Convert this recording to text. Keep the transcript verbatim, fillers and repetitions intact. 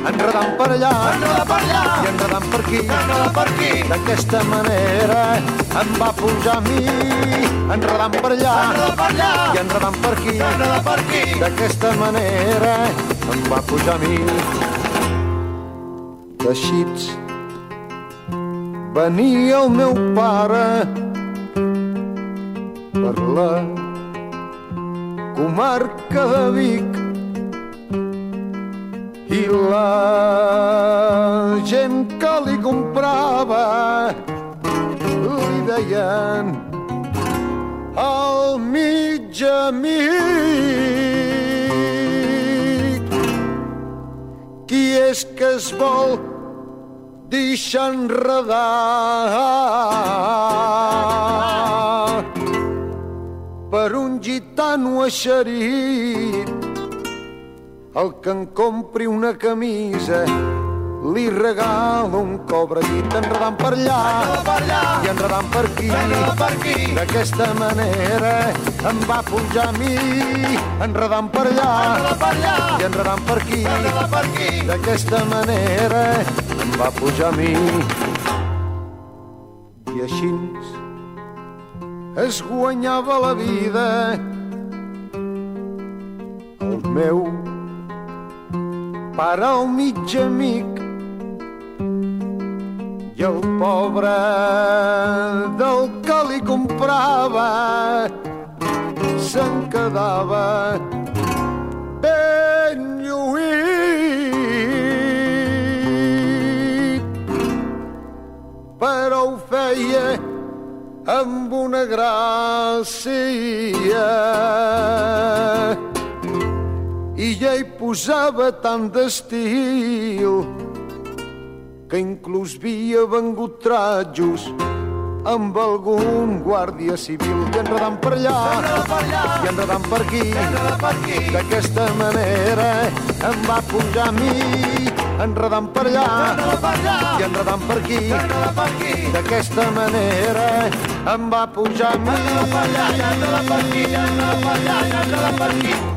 enredant per allà, enredant per allà, i enredant per aquí, enredant per aquí. D'aquesta manera em va pujar a mi, enredant per allà, enredant per allà, i enredant per aquí, enredant per aquí. D'aquesta manera em va pujar a mi. Teixits, venia el meu pare per la comarca de Vic i la gent que li comprava li deien el mig amic. Qui és que es vol deixar enredar per un gitano eixerit? El que en compri una camisa li regala un cobradit, enredant per allà, per allà, i enredant per aquí, per aquí. D'aquesta manera em va pujar a mi, enredant per allà, per allà, i enredant per aquí, per aquí. D'aquesta manera em va pujar a mi. I així es guanyava la vida el meu pare, el mig amic, i el pobre del que li comprava se'n quedava ben lluït, però ho feia amb una gràcia i ja hi posava tant d'estil que inclús havia vengut trajos amb algun guàrdia civil. I enredant per allà, i enredant per aquí, d'aquesta manera em va pujar a mi, enredant per allà, i enredant per aquí, d'aquesta manera em va pujar a mi.